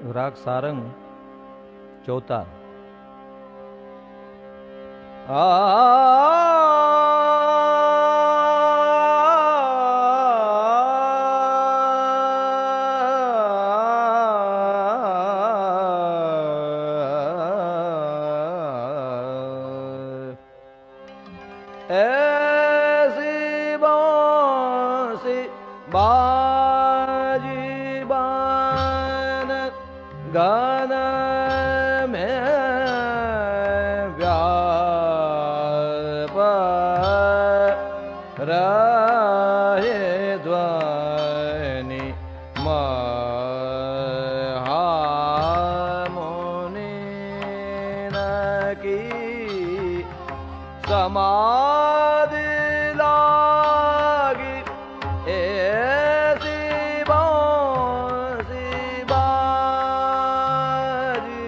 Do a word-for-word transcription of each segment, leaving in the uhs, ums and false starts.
राग सारंग चौथा। आ ऐसी बांसी बाजी बन गान में व्याप रहे ध्वनि महामुनि की समाधि लागी ऐसी बांसी बाजी।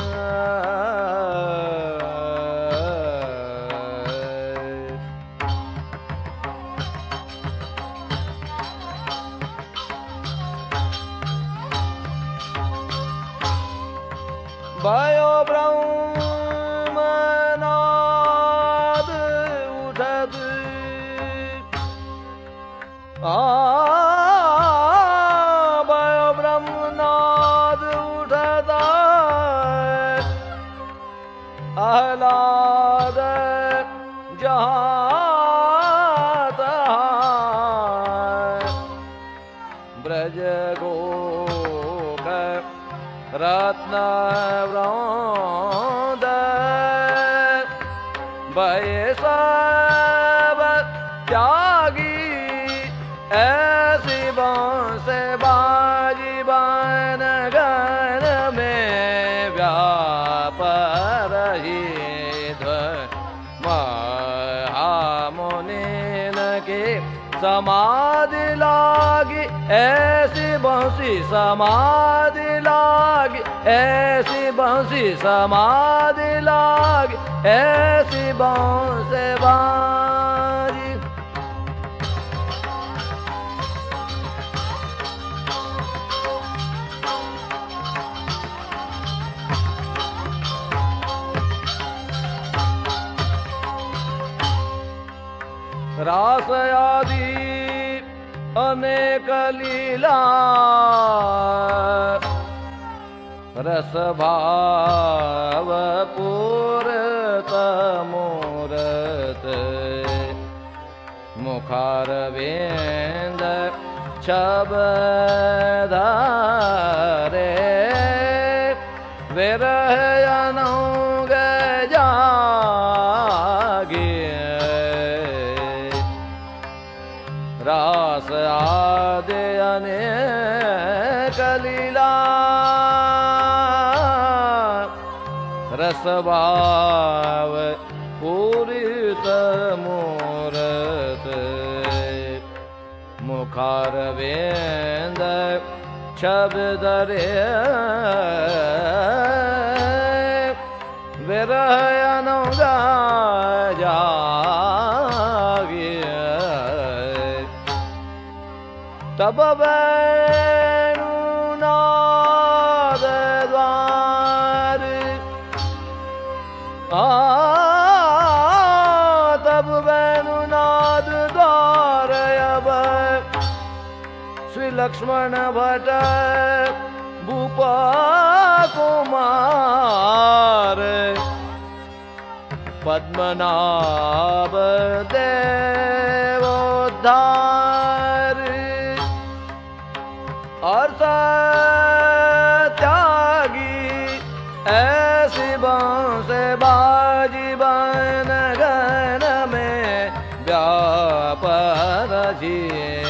भयो ब्रह्मनाद उठत आ भयो ब्रह्मनाद उठत आह्लाद जहाँ तहाँ ब्रज गोक रत्न वृंद भय सब त्यागी ऐसी बांस बाजी बन गन में व्याप रही महामुनि के समाधि लागी ऐसी बांसी समाधि लागी ऐसी बांसी समाधि लागी ऐसी बांस बाजी। रास आदि अनेक लीला रस भाव पूरत मूरत मुखारविंद छब धारे विरह अनंग जागे रास आदि अनेक लीला रस भाव पूरित मूरत मुखारविंद छब धरे विरह अनंग जागे तब वेणुनाद द्वार आ तब वेणुनाद द्वार अब श्री लक्ष्मण भट्ट भूपा कुमार पद्मनाभ देवोद्धार और त्यागी ऐसी बांस बाजी बन गन में व्याप रही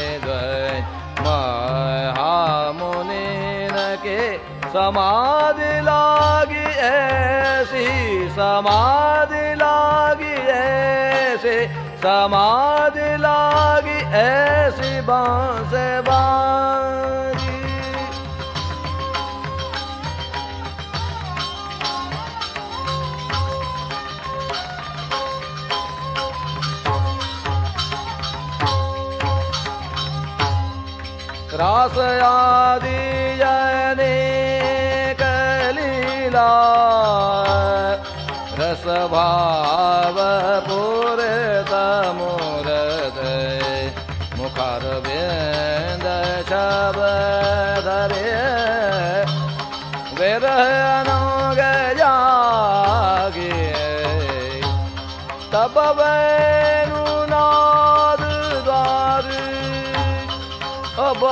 महामुनि के समाधि लागी ऐसी समाधि लागी ऐसी समाधि लागी ऐसी बांस बाजी। रास आदि जने भाव पूरित मूरत मुखार बिंद छब धरे विरह अनुग जागे तब वेणुनाद द्वार अब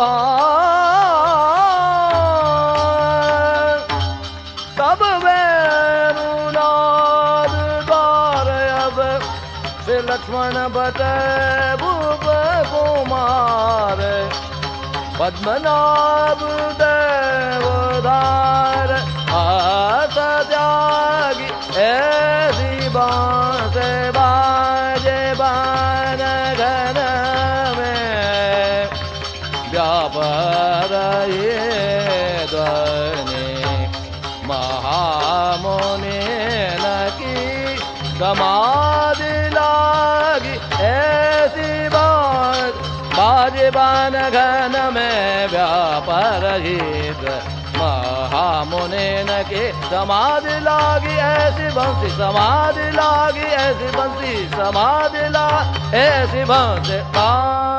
तब वेणुनाद द्वार अब श्री लक्ष्मण भट्ट भूप कुमार पद्मनाभ देवधार हाथ त्यागी ऐसी बांस बाजे बान घन में व्यापार ये ध्वनि महामुनि न की समाधि लागी ऐसी बात बाजे बान घन में व्यापार हित महामुनि न के समाधि लागी ऐसी बंसी समाधि लागी ऐसी बंसी समाधि ला ऐसी बंसी